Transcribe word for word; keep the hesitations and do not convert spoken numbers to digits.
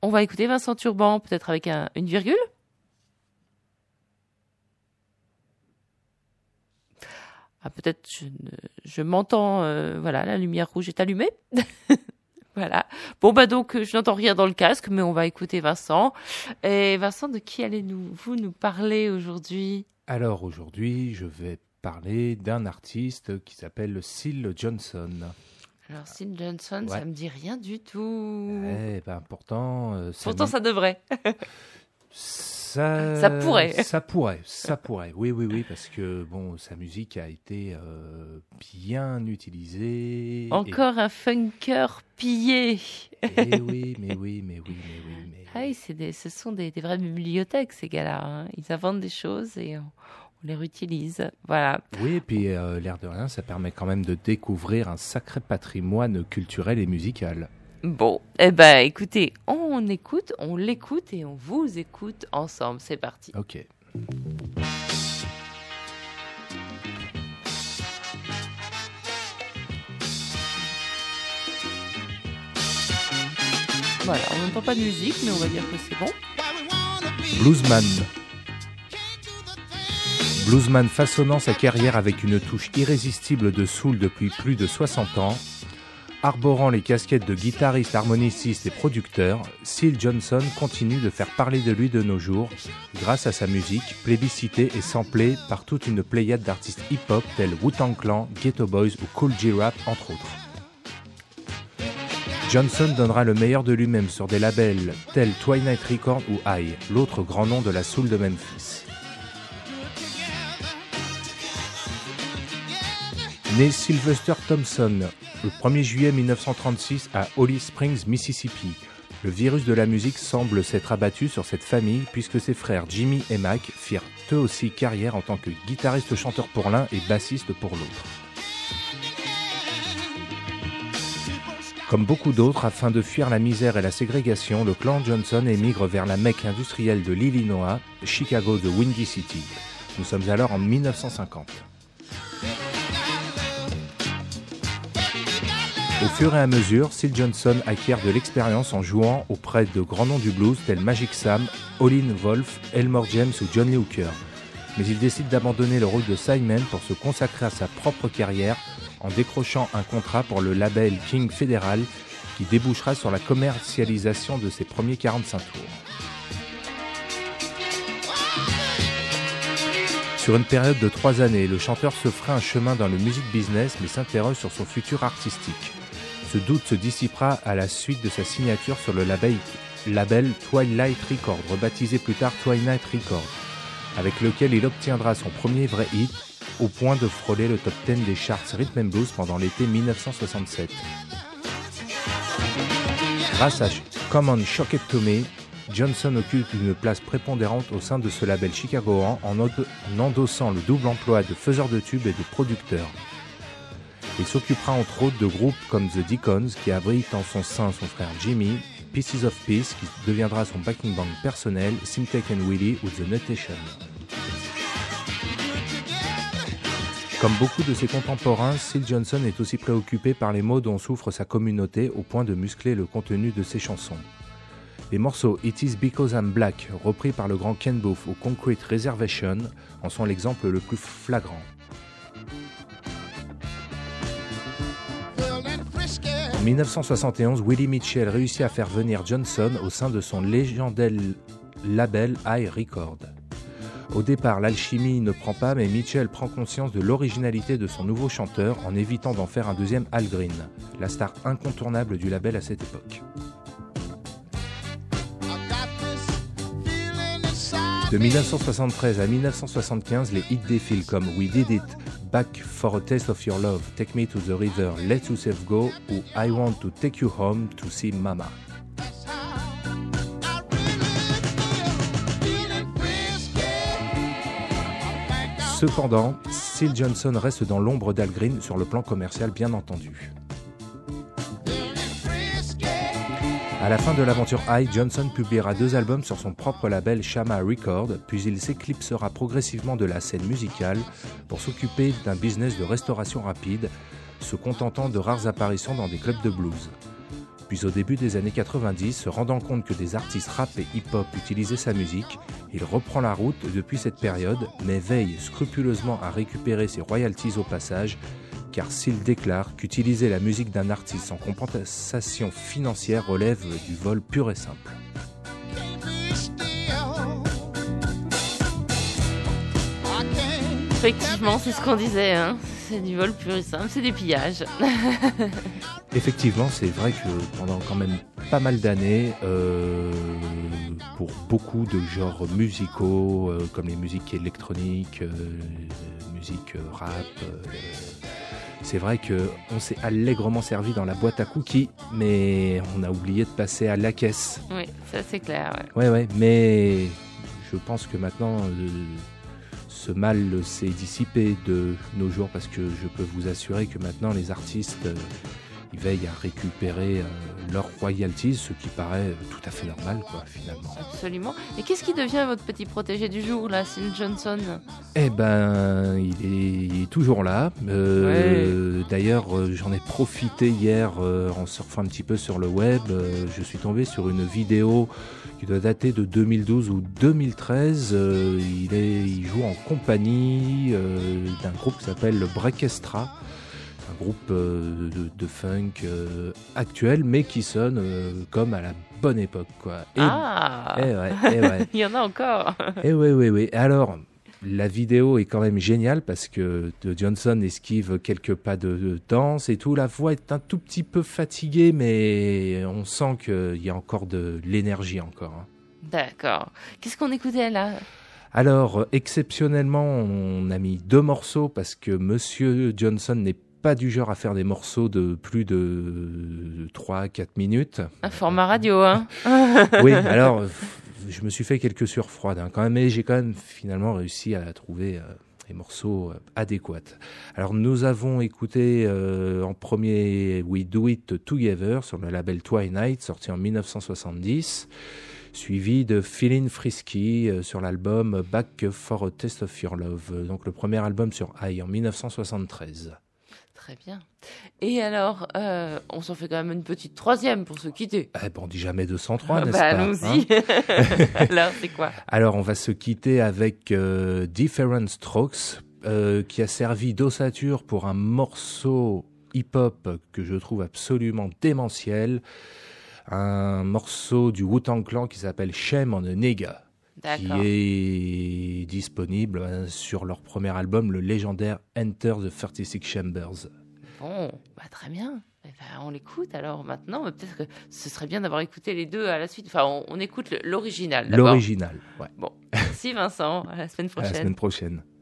on va écouter Vincent Turban, peut-être avec un, une virgule. Ah, peut-être je, je m'entends, euh, voilà, la lumière rouge est allumée. Voilà. Bon, bah donc, je n'entends rien dans le casque, mais on va écouter Vincent. Et Vincent, de qui allez-vous nous parler aujourd'hui ? Alors, aujourd'hui, je vais parler d'un artiste qui s'appelle Syl Johnson. Alors, Syl Johnson, ouais. Ça me dit rien du tout. Eh ben, pourtant... Euh, ça pourtant, me... ça devrait. Ça, ça pourrait. Ça pourrait, ça pourrait. Oui, oui, oui, parce que bon, sa musique a été euh, bien utilisée. Encore et... un funker pillé. Eh oui, mais oui, mais oui, mais oui. Mais... Ah oui, c'est des, ce sont des, des vraies bibliothèques, ces gars-là. Hein. Ils inventent des choses et on, on les réutilise. Voilà. Oui, et puis euh, l'air de rien, ça permet quand même de découvrir un sacré patrimoine culturel et musical. Bon, eh ben, écoutez, on écoute, on l'écoute et on vous écoute ensemble. C'est parti. Ok. Voilà, on n'entend pas de musique, mais on va dire que c'est bon. Bluesman. Bluesman façonnant sa carrière avec une touche irrésistible de soul depuis plus de soixante ans. Arborant les casquettes de guitariste, harmoniciste et producteur, Syl Johnson continue de faire parler de lui de nos jours grâce à sa musique plébiscitée et samplée par toute une pléiade d'artistes hip-hop tels Wu-Tang Clan, Ghetto Boys ou Kool G-Rap entre autres. Johnson donnera le meilleur de lui-même sur des labels tels Twilight Records ou High, l'autre grand nom de la soul de Memphis. Né Sylvester Thompson le premier juillet mille neuf cent trente-six à Holly Springs, Mississippi, le virus de la musique semble s'être abattu sur cette famille puisque ses frères Jimmy et Mac firent eux aussi carrière en tant que guitariste-chanteur pour l'un et bassiste pour l'autre. Comme beaucoup d'autres, afin de fuir la misère et la ségrégation, le clan Johnson émigre vers la Mecque industrielle de l'Illinois, Chicago de Windy City. Nous sommes alors en mille neuf cent cinquante. Au fur et à mesure, Syl Johnson acquiert de l'expérience en jouant auprès de grands noms du blues tels Magic Sam, Howlin' Wolf, Elmore James ou John Lee Hooker. Mais il décide d'abandonner le rôle de sideman pour se consacrer à sa propre carrière en décrochant un contrat pour le label King Fédéral qui débouchera sur la commercialisation de ses premiers quarante-cinq tours. Sur une période de trois années, le chanteur se fera un chemin dans le music business mais s'interroge sur son futur artistique. Ce doute se dissipera à la suite de sa signature sur le label, label Twilight Records, rebaptisé plus tard Twilight Records, avec lequel il obtiendra son premier vrai hit, au point de frôler le top dix des charts Rhythm and Blues pendant l'été mille neuf cent soixante-sept. Grâce à Come On Shock It To Me, Johnson occupe une place prépondérante au sein de ce label chicagoan en, en endossant le double emploi de faiseur de tubes et de producteur. Il s'occupera entre autres de groupes comme The Deacons qui abritent en son sein son frère Jimmy, Pieces of Peace qui deviendra son backing band personnel, Simtek and Willie ou The Notation. Comme beaucoup de ses contemporains, Syl Johnson est aussi préoccupé par les maux dont souffre sa communauté au point de muscler le contenu de ses chansons. Les morceaux It Is Because I'm Black, repris par le grand Ken Boothe ou Concrete Reservation, en sont l'exemple le plus flagrant. En mille neuf cent soixante et onze, Willie Mitchell réussit à faire venir Johnson au sein de son légendaire label High Records. Au départ, l'alchimie ne prend pas, mais Mitchell prend conscience de l'originalité de son nouveau chanteur en évitant d'en faire un deuxième Al Green, la star incontournable du label à cette époque. De mille neuf cent soixante-treize à mille neuf cent soixante-quinze, les hits défilent comme We Did It, Back for a Taste of Your Love, Take Me to the River, Let Yourself Go ou I Want to Take You Home to See Mama. Cependant, Syl Johnson reste dans l'ombre d'Al Green sur le plan commercial bien entendu. À la fin de l'aventure High, Johnson publiera deux albums sur son propre label Shama Records, puis il s'éclipsera progressivement de la scène musicale pour s'occuper d'un business de restauration rapide, se contentant de rares apparitions dans des clubs de blues. Puis au début des années quatre-vingt-dix, se rendant compte que des artistes rap et hip-hop utilisaient sa musique, il reprend la route depuis cette période, mais veille scrupuleusement à récupérer ses royalties au passage, car s'il déclare qu'utiliser la musique d'un artiste sans compensation financière relève du vol pur et simple. Effectivement, c'est ce qu'on disait, hein. C'est du vol pur et simple, c'est du pillage. Effectivement, c'est vrai que pendant quand même pas mal d'années, euh, pour beaucoup de genres musicaux, euh, comme les musiques électroniques, euh, musique rap, euh, c'est vrai qu'on s'est allègrement servi dans la boîte à cookies, mais on a oublié de passer à la caisse. Oui, ça c'est clair. Ouais, ouais, ouais, mais je pense que maintenant, euh, ce mal s'est dissipé de nos jours, parce que je peux vous assurer que maintenant les artistes, euh, ils veillent à récupérer euh, leurs royalties, ce qui paraît tout à fait normal, quoi, finalement. Absolument. Et qu'est-ce qui devient votre petit protégé du jour, là, Syl Johnson ? Eh ben, il est, il est toujours là. Euh, ouais. D'ailleurs, euh, j'en ai profité hier euh, en surfant un petit peu sur le web. Euh, je suis tombé sur une vidéo qui doit dater de deux mille douze ou deux mille treize. Euh, il, est, il joue en compagnie euh, d'un groupe qui s'appelle le Breakestra. Un groupe euh, de, de funk euh, actuel, mais qui sonne euh, comme à la bonne époque, quoi. Et, ah et ouais, et ouais. Il y en a encore. Et oui, oui, oui. Alors, la vidéo est quand même géniale parce que Johnson esquive quelques pas de, de danse et tout. La voix est un tout petit peu fatiguée, mais on sent qu'il y a encore de l'énergie encore. Hein. D'accord. Qu'est-ce qu'on écoutait là ? Alors, exceptionnellement, on a mis deux morceaux parce que Monsieur Johnson n'est pas du genre à faire des morceaux de plus de trois à quatre minutes. Un format radio, hein. Oui, alors, je me suis fait quelques sueurs froides, hein, quand même, mais j'ai quand même finalement réussi à trouver euh, les morceaux euh, adéquats. Alors, nous avons écouté euh, en premier We Do It Together sur le label Twilight, sorti en dix-neuf cent soixante-dix, suivi de Feelin' Frisky euh, sur l'album Back for a Taste of Your Love, donc le premier album sur I en dix-neuf cent soixante-treize. Très bien. Et alors, euh, on s'en fait quand même une petite troisième pour se quitter. Eh ben, on dit jamais deux cent trois, n'est-ce bah, pas ? Allons-y. Hein. Alors, c'est quoi ? Alors, on va se quitter avec euh, Different Strokes, euh, qui a servi d'ossature pour un morceau hip-hop que je trouve absolument démentiel. Un morceau du Wu-Tang Clan qui s'appelle Shame on a Nigga. D'accord. Qui est disponible hein, sur leur premier album, le légendaire Enter the thirty-six Chambers. Bon, bah très bien. Eh ben, on l'écoute alors maintenant. Peut-être que ce serait bien d'avoir écouté les deux à la suite. Enfin, on, on écoute l'original d'abord. L'original, ouais. Bon, merci Vincent. À la semaine prochaine. À la semaine prochaine.